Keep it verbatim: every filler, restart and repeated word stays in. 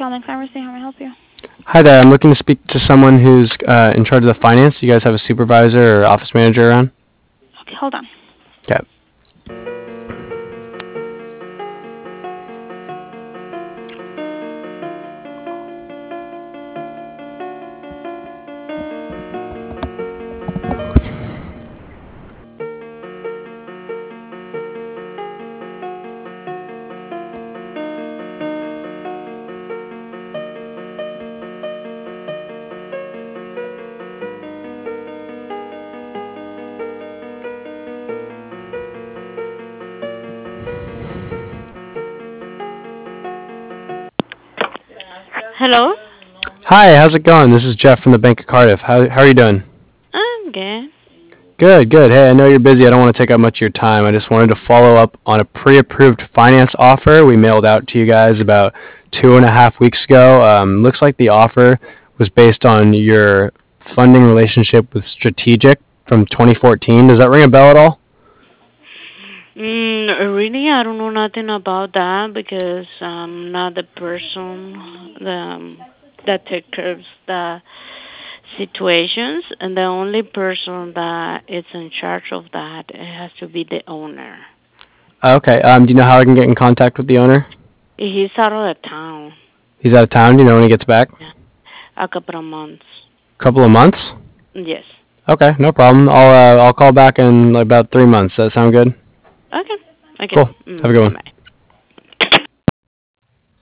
Calmax Pharmacy. How may I help you? Hi there. I'm looking to speak to someone who's uh, in charge of the finance. You guys have a supervisor or office manager around? Okay, hold on. Okay. Hello? Hi, how's it going? This is Jeff from the Bank of Cardiff. How, how are you doing? I'm good. Good, good. Hey, I know you're busy. I don't want to take up much of your time. I just wanted to follow up on a pre-approved finance offer we mailed out to you guys about two and a half weeks ago. Um, looks like the offer was based on your funding relationship with Strategic from twenty fourteen. Does that ring a bell at all? Mm, really, I don't know nothing about that because I'm not the person the, um, that takes care of the situations, and the only person that is in charge of that it has to be the owner. Okay. Um, do you know how I can get in contact with the owner? He's out of the town. He's out of town. Do you know when he gets back? Yeah, a couple of months. Couple of months? Yes. Okay, no problem. I'll uh, I'll call back in like about three months. Does that sound good? Okay. Okay. Cool. Have a good Mm, one. bye.